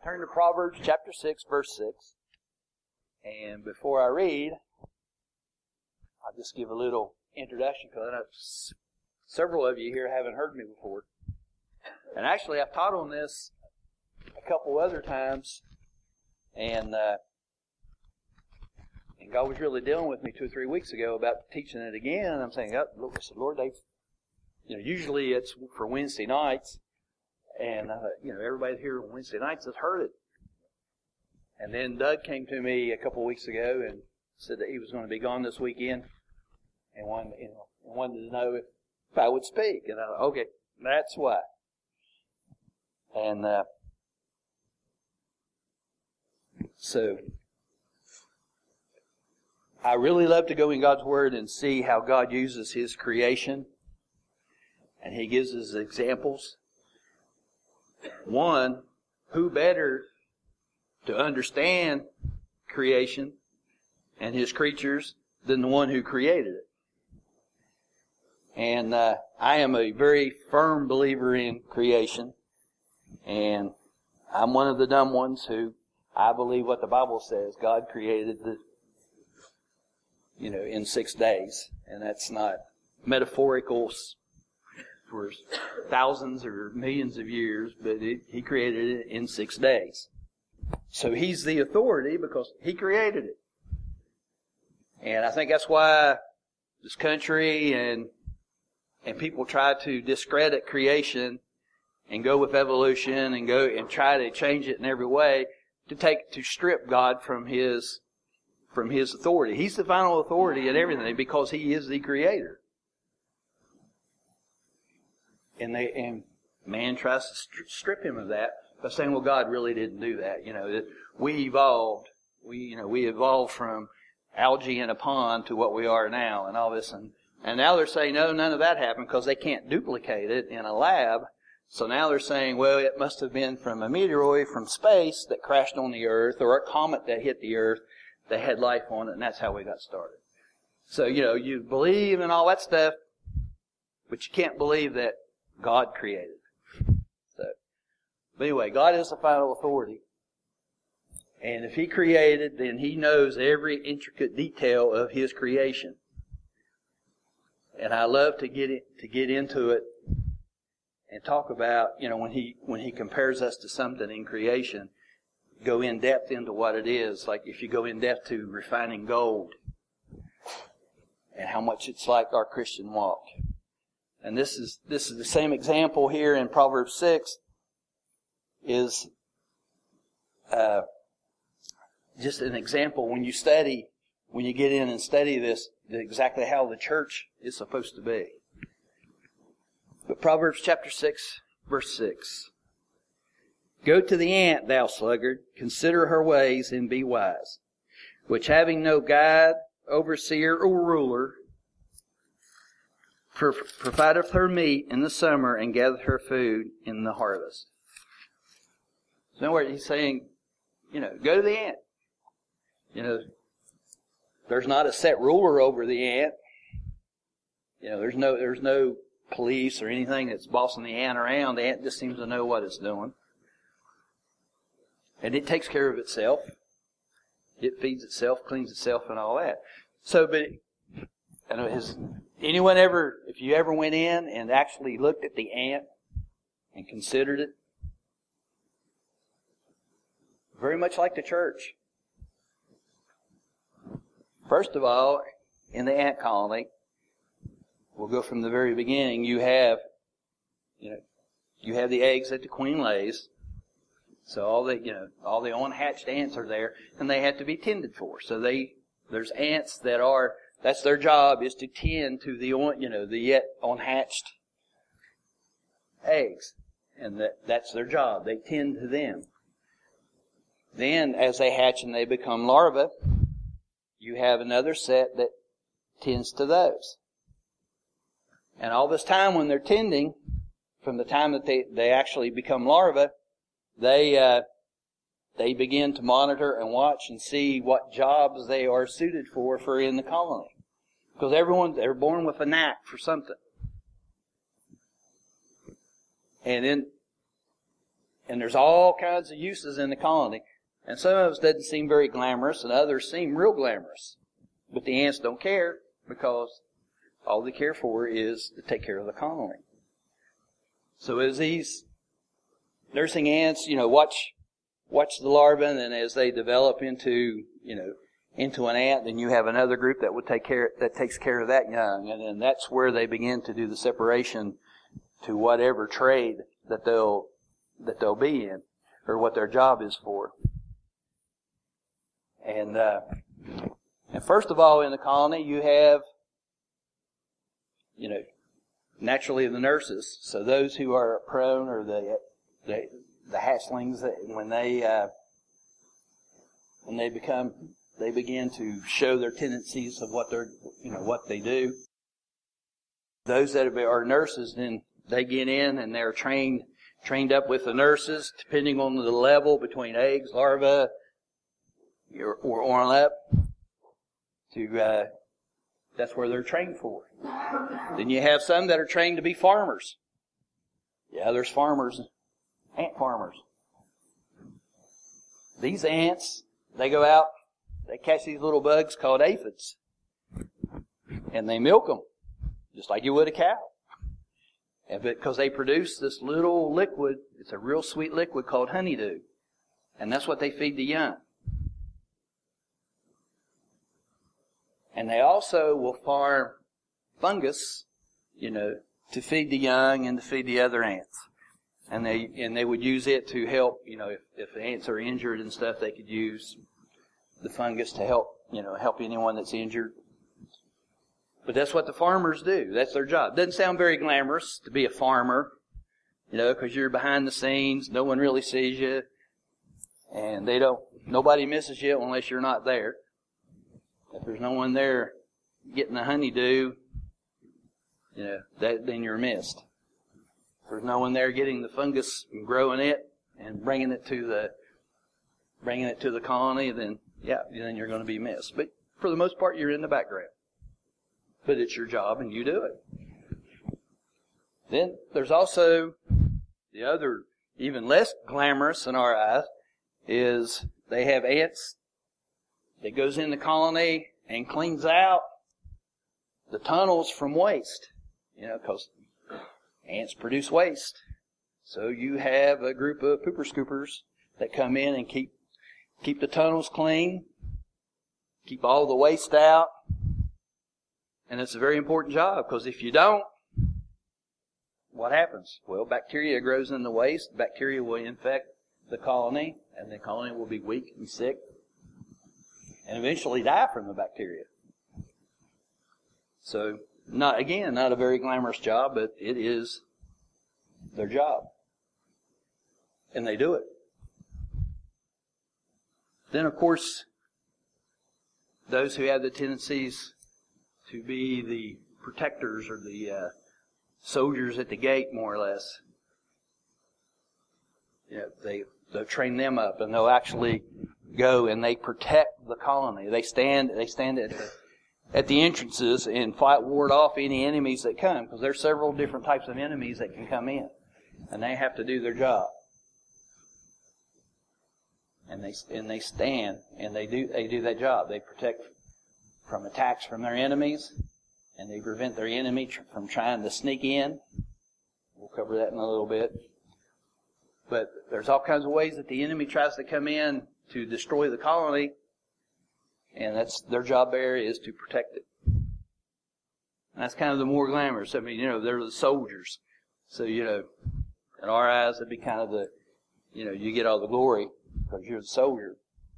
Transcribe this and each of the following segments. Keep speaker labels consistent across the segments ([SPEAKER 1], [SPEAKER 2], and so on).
[SPEAKER 1] Turn to Proverbs chapter 6, verse 6. And before I read, I'll just give a little introduction because I know several of you here haven't heard me before. And actually, I've taught on this a couple other times, and God was really dealing with me 2 or 3 weeks ago about teaching it again. And I'm saying, oh, I said, Lord, usually it's for Wednesday nights, and everybody here on Wednesday nights has heard it. And then Doug came to me a couple of weeks ago and said that he was going to be gone this weekend, and wanted to know if I would speak. And I thought, okay, that's why. And so I really love to go in God's Word and see how God uses His creation, and He gives us examples. One, who better to understand creation and His creatures than the one who created it? And I am a very firm believer in creation, and I'm one of the dumb ones who I believe what the Bible says. God created in 6 days, and that's not metaphorical for thousands or millions of years, but He created it in 6 days. So He's the authority because He created it. And I think that's why this country and people try to discredit creation and go with evolution and go and try to change it in every way to strip God from His authority. He's the final authority in everything because He is the creator. And man tries to strip Him of that by saying, well, God really didn't do that. That we evolved. We evolved from algae in a pond to what we are now and all this. And now they're saying, no, none of that happened because they can't duplicate it in a lab. So now they're saying, well, it must have been from a meteoroid from space that crashed on the Earth or a comet that hit the Earth that had life on it, and that's how we got started. So, you believe in all that stuff, but you can't believe that God created. But anyway, God is the final authority. And if He created, then He knows every intricate detail of His creation. And I love to get into it and talk about, when He compares us to something in creation, go in depth into what it is. Like if you go in depth to refining gold and how much it's like our Christian walk. And this is the same example here in Proverbs 6 is just an example when you get in and study this, exactly how the church is supposed to be. But Proverbs chapter 6, verse 6. Go to the ant, thou sluggard, consider her ways and be wise, which having no guide, overseer, or ruler, provideth her meat in the summer and gathereth her food in the harvest. So in other words, he's saying, go to the ant. There's not a set ruler over the ant. There's no police or anything that's bossing the ant around. The ant just seems to know what it's doing. And it takes care of itself. It feeds itself, cleans itself, and all that. So, but if you ever went in and actually looked at the ant and considered it, very much like the church. First of all, in the ant colony, we'll go from the very beginning. You have the eggs that the queen lays. So all the unhatched ants are there, and they have to be tended for. So there's ants that's their job is to tend to the yet unhatched eggs, and that's their job. They tend to them. Then, as they hatch and they become larvae, you have another set that tends to those. And all this time when they're tending, from the time that they actually become larvae, they begin to monitor and watch and see what jobs they are suited for in the colony. Because they're born with a knack for something. And And there's all kinds of uses in the colony. And some of us doesn't seem very glamorous, and others seem real glamorous. But the ants don't care, because all they care for is to take care of the colony. So as these nursing ants, watch the larvae, and then as they develop into an ant, then you have another group that takes care of that young, and then that's where they begin to do the separation to whatever trade that they'll be in, or what their job is for. And first of all, in the colony, you have, naturally the nurses. So those who are prone, or the hatchlings, that when they begin to show their tendencies of what they do. Those that are nurses, then they get in and they're trained up with the nurses, depending on the level between eggs, larvae, or on up. That's where they're trained for. Then you have some that are trained to be farmers. Yeah, there's farmers, ant farmers. These ants, they go out, they catch these little bugs called aphids, and they milk them, just like you would a cow. And because they produce this little liquid, it's a real sweet liquid called honeydew, and that's what they feed the young. And they also will farm fungus, to feed the young and to feed the other ants. And they would use it to help, if the ants are injured and stuff, they could use the fungus to help anyone that's injured. But that's what the farmers do. That's their job. Doesn't sound very glamorous to be a farmer, because you're behind the scenes. No one really sees you. And nobody misses you unless you're not there. If there's no one there getting the honeydew, then you're missed. If there's no one there getting the fungus and growing it and bringing it to the colony, then you're going to be missed. But for the most part, you're in the background. But it's your job and you do it. Then there's also the other, even less glamorous in our eyes, is they have ants that goes in the colony and cleans out the tunnels from waste. Because ants produce waste. So you have a group of pooper scoopers that come in and keep the tunnels clean, keep all the waste out. And it's a very important job, because if you don't, what happens? Well, bacteria grows in the waste. Bacteria will infect the colony, and the colony will be weak and sick, and eventually die from the bacteria. So, not a very glamorous job, but it is their job. And they do it. Then, of course, those who have the tendencies to be the protectors, or the soldiers at the gate, more or less, they'll train them up, and they'll actually go and they protect the colony. They stand at the entrances and ward off any enemies that come, because there's several different types of enemies that can come in, and they have to do their job. And they stand and they do that job. They protect from attacks from their enemies, and they prevent their enemy from trying to sneak in. We'll cover that in a little bit. But there's all kinds of ways that the enemy tries to come in to destroy the colony, and that's their job there, is to protect it. And that's kind of the more glamorous. I mean, they're the soldiers. So, in our eyes, it'd be kind of the, you get all the glory because you're the soldier.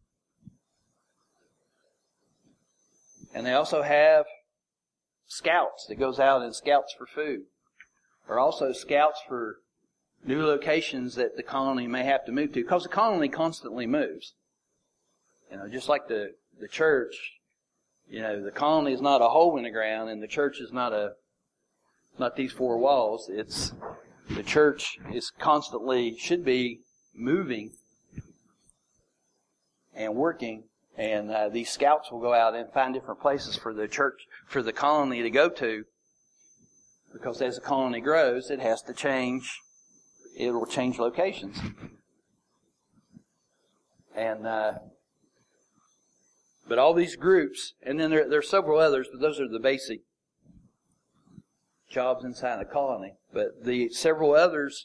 [SPEAKER 1] And they also have scouts that goes out and scouts for food. Or also scouts for new locations that the colony may have to move to, because the colony constantly moves. Just like the church, the colony is not a hole in the ground, and the church is not these four walls. The church should be moving and working, and these scouts will go out and find different places for the church, for the colony to go to, because as the colony grows, it has to change. It will change locations. And but all these groups, and then there are several others, but those are the basic jobs inside a colony. But the several others,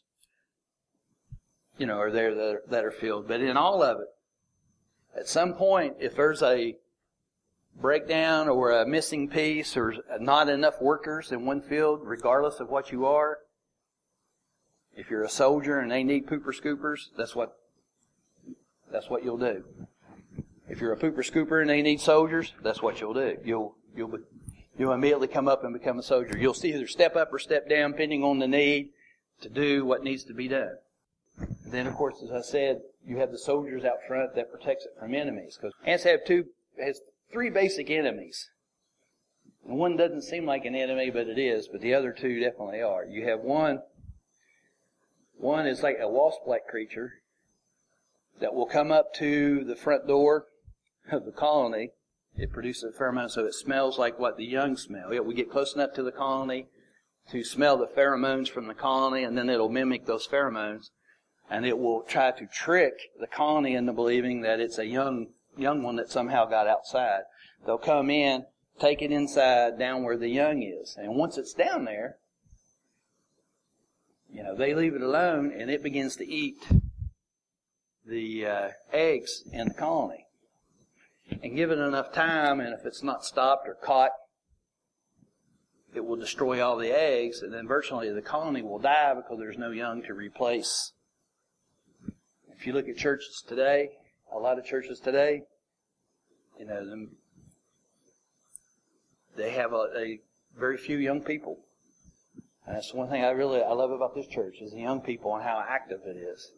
[SPEAKER 1] are there that are filled. But in all of it, at some point, if there's a breakdown or a missing piece or not enough workers in one field, regardless of what you are, if you're a soldier and they need pooper scoopers, that's what you'll do. If you're a pooper scooper and they need soldiers, that's what you'll do. You'll immediately come up and become a soldier. You'll either step up or step down, depending on the need, to do what needs to be done. And then, of course, as I said, you have the soldiers out front that protects it from enemies. Because ants has three basic enemies. And one doesn't seem like an enemy, but it is. But the other two definitely are. You have one is like a wasp-like creature that will come up to the front door of the colony. It produces a pheromone, so it smells like what the young smell. It will get close enough to the colony to smell the pheromones from the colony, and then it'll mimic those pheromones, and it will try to trick the colony into believing that it's a young one that somehow got outside. They'll come in, take it inside, down where the young is, and once it's down there, they leave it alone, and it begins to eat the eggs in the colony. And give it enough time, and if it's not stopped or caught, it will destroy all the eggs, and then virtually the colony will die because there's no young to replace. If you look at churches today, a lot of churches today, they have a very few young people. And that's one thing I love about this church is the young people and how active it is.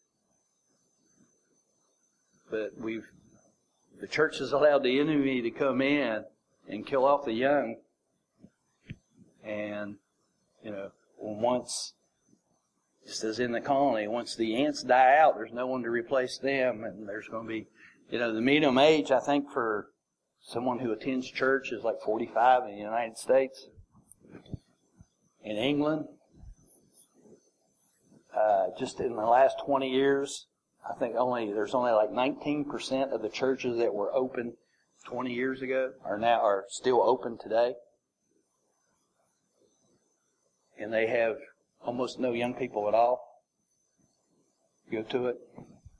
[SPEAKER 1] But the church has allowed the enemy to come in and kill off the young. And, once, just as in the colony, once the ants die out, there's no one to replace them. And there's going to be, the median age, I think, for someone who attends church is like 45 in the United States. In England, just in the last 20 years, I think there's only like 19% of the churches that were open 20 years ago are still open today. And they have almost no young people at all go to it.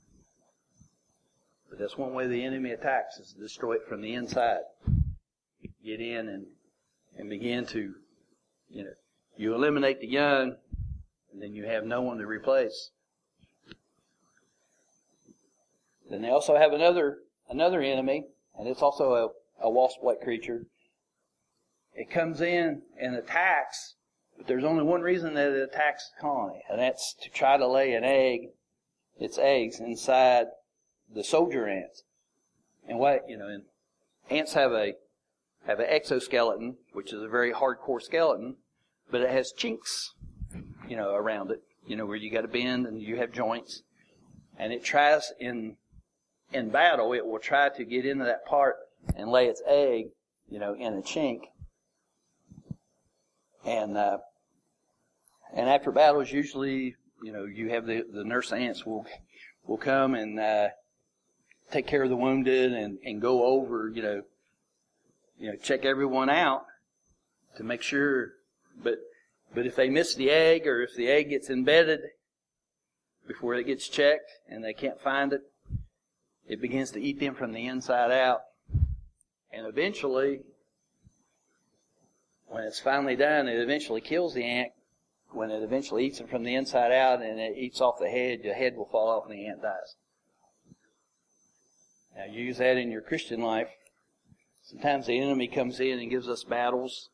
[SPEAKER 1] But that's one way the enemy attacks, is to destroy it from the inside. Get in and begin to, you eliminate the young, and then you have no one to replace. Then they also have another enemy, and it's also a wasp-like creature. It comes in and attacks, but there's only one reason that it attacks the colony, and that's to try to lay its eggs inside the soldier ants. And and ants have an exoskeleton, which is a very hardcore skeleton, but it has chinks, around it, where you got to bend and you have joints. And it tries in battle, it will try to get into that part and lay its egg, in a chink. And after battles, usually, you have the nurse ants will come and take care of the wounded and go over, check everyone out to make sure. But if they miss the egg, or if the egg gets embedded before it gets checked and they can't find it, it begins to eat them from the inside out. And eventually, when it's finally done, it eventually kills the ant. When it eventually eats them from the inside out and it eats off the head will fall off and the ant dies. Now, you use that in your Christian life. Sometimes the enemy comes in and gives us battles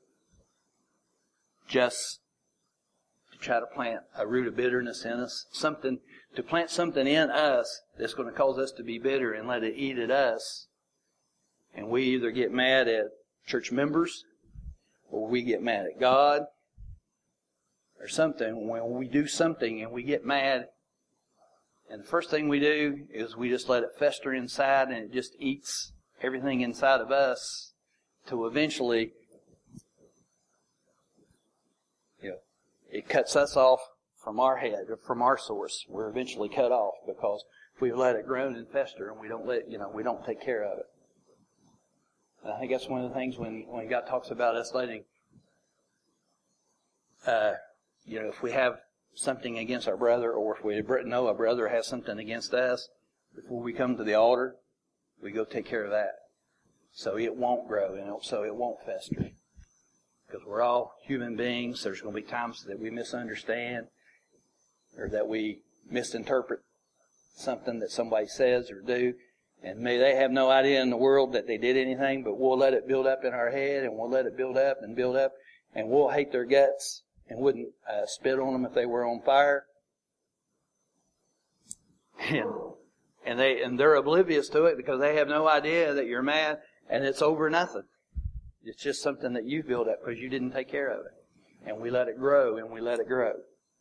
[SPEAKER 1] just to try to plant a root of bitterness in us. To plant something in us that's going to cause us to be bitter and let it eat at us. And we either get mad at church members, or we get mad at God, or something. When we do something and we get mad, and the first thing we do is we just let it fester inside, and it just eats everything inside of us to eventually, it cuts us off from our head, or from our source. We're eventually cut off because we let it grow and fester, and we don't take care of it. And I think that's one of the things when God talks about us letting, if we have something against our brother, or if we know a brother has something against us, before we come to the altar, we go take care of that. So it won't grow, and so it won't fester. Because we're all human beings. There's going to be times that we misunderstand, or that we misinterpret something that somebody says or do. And may they have no idea in the world that they did anything, but we'll let it build up in our head, and we'll let it build up, and we'll hate their guts and wouldn't spit on them if they were on fire. And they're oblivious to it because they have no idea that you're mad, and it's over nothing. It's just something that you built up because you didn't take care of it. And we let it grow, and we let it grow.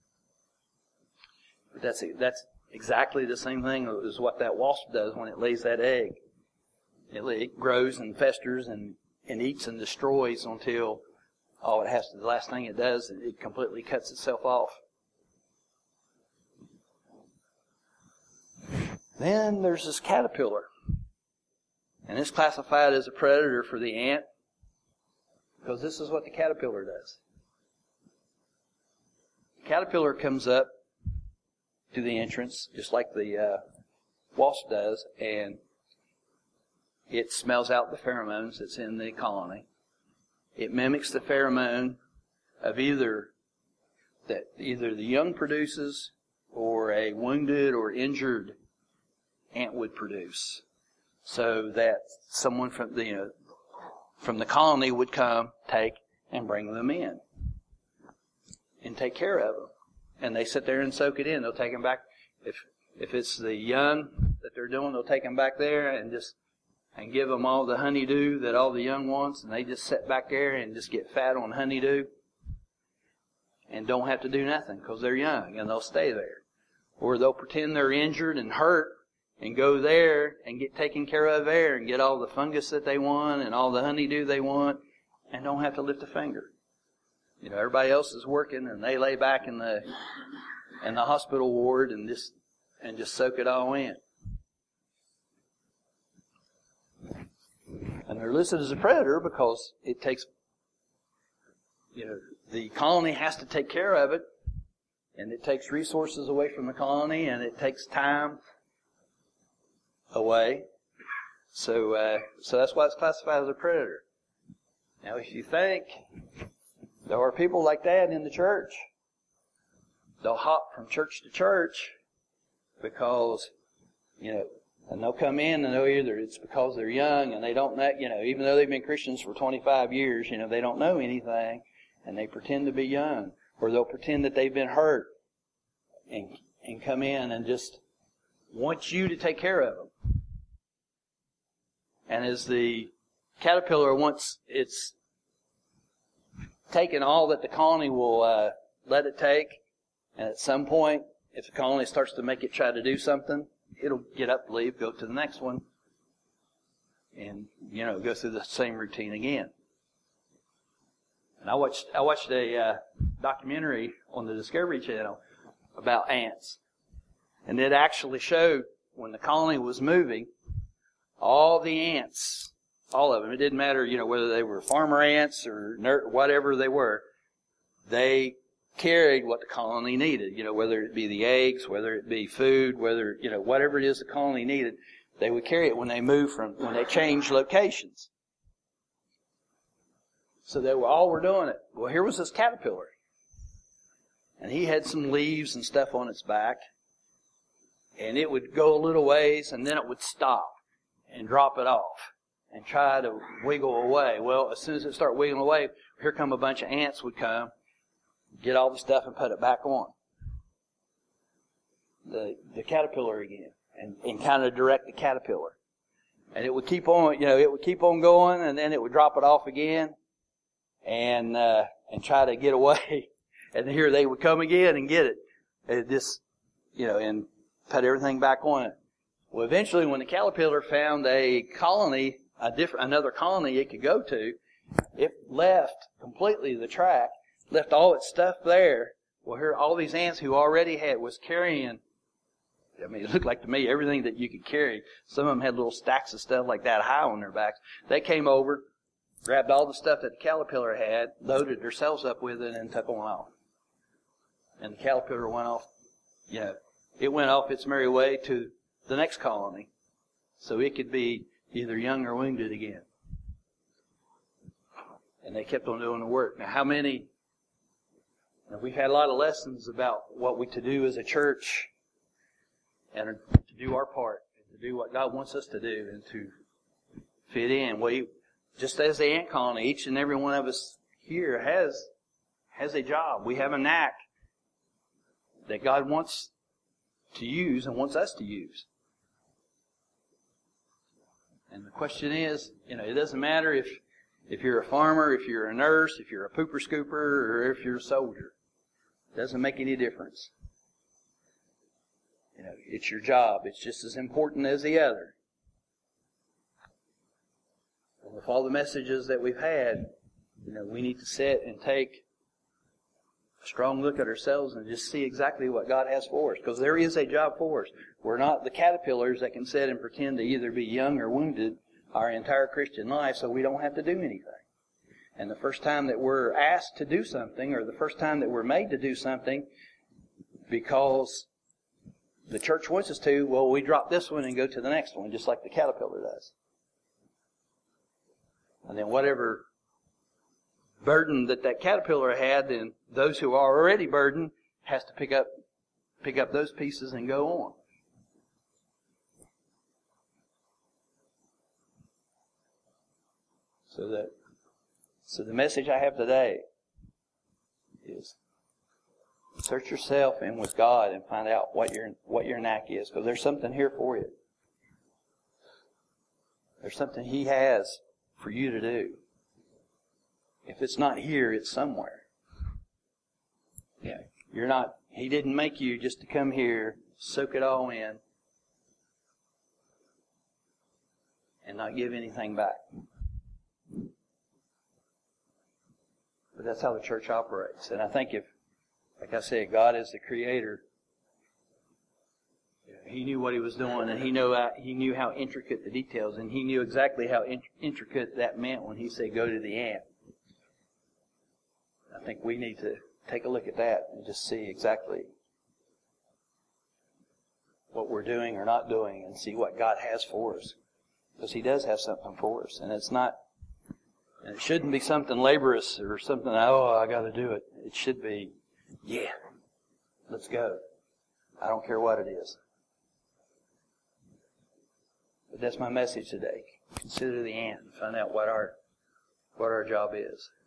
[SPEAKER 1] But that's exactly the same thing as what that wasp does when it lays that egg. It grows and festers and eats and destroys until the last thing it does, it completely cuts itself off. Then there's this caterpillar. And it's classified as a predator for the ant because this is what the caterpillar does. The caterpillar comes up to the entrance just like the wasp does, and it smells out the pheromones that's in the colony. It mimics the pheromone of either the young produces or a wounded or injured ant would produce, so that someone from the colony would come, take, and bring them in and take care of them. And they sit there and soak it in. They'll take them back. If it's the young that they're doing, they'll take them back there and give them all the honeydew that all the young wants, and they just sit back there and just get fat on honeydew and don't have to do nothing because they're young, and they'll stay there. Or they'll pretend they're injured and hurt and go there and get taken care of there and get all the fungus that they want and all the honeydew they want and don't have to lift a finger. Everybody else is working, and they lay back in the hospital ward and just soak it all in. And they're listed as a predator because it takes, the colony has to take care of it, and it takes resources away from the colony, and it takes time away. So that's why it's classified as a predator. Now, if you think there are people like that in the church, they'll hop from church to church because, and they'll come in and they'll either it's because they're young and they don't know, even though they've been Christians for 25 years, they don't know anything and they pretend to be young, or they'll pretend that they've been hurt and come in and just want you to take care of them. And as the caterpillar, once it's taken all that the colony will let it take, and at some point, if the colony starts to make it try to do something, it'll get up, leave, go to the next one, and go through the same routine again. And I watched a documentary on the Discovery Channel about ants, and it actually showed when the colony was moving, all the ants, all of them. It didn't matter, whether they were farmer ants or whatever they were. They carried what the colony needed, whether it be the eggs, whether it be food, whether, whatever it is the colony needed, they would carry it when they changed locations. So they were doing it. Well, here was this caterpillar. And he had some leaves and stuff on its back. And it would go a little ways, and then it would stop and drop it off and try to wiggle away. Well, as soon as it started wiggling away, here come a bunch of ants would come, get all the stuff and put it back on the caterpillar again, and kind of direct the caterpillar. And it would keep on, it would keep on going, and then it would drop it off again and try to get away. And here they would come again and get it. And and put everything back on it. Well, eventually, when the caterpillar found a colony, another colony it could go to, it left completely the track, left all its stuff there, Well, here, all these ants who already was carrying, I mean, it looked like to me everything that you could carry. Some of them had little stacks of stuff like that high on their backs. They came over, grabbed all the stuff that the caterpillar had, loaded themselves up with it, and took on off. And the caterpillar went off, it went off its merry way to the next colony. So it could be either young or wounded again. And they kept on doing the work. Now, how many? We've had a lot of lessons about what we to do as a church, and to do our part, and to do what God wants us to do, and to fit in. Just as the ant colony, each and every one of us here has a job. We have a knack that God wants to use and wants us to use. And the question is, it doesn't matter if you're a farmer, if you're a nurse, if you're a pooper scooper, or if you're a soldier. It doesn't make any difference. It's your job. It's just as important as the other. And with all the messages that we've had, we need to sit and take a strong look at ourselves and just see exactly what God has for us. Because there is a job for us. We're not the caterpillars that can sit and pretend to either be young or wounded our entire Christian life so we don't have to do anything. And the first time that we're asked to do something, or the first time that we're made to do something because the church wants us to, well, we drop this one and go to the next one, just like the caterpillar does. And then whatever burden that caterpillar had, then those who are already burdened has to pick up those pieces and go on. So the message I have today is search yourself in with God and find out what your knack is, because there's something here for you. There's something He has for you to do. If it's not here, it's somewhere. He didn't make you just to come here, soak it all in, and not give anything back. But that's how the church operates. And I think like I said, God is the Creator. He knew what He was doing, and He knew how intricate the details, and He knew exactly how intricate that meant when He said, go to the ant. I think we need to take a look at that and just see exactly what we're doing or not doing, and see what God has for us. Because He does have something for us. And it shouldn't be something laborious or something, I got to do it. It should be, let's go. I don't care what it is. But that's my message today. Consider the ant and find out what our job is.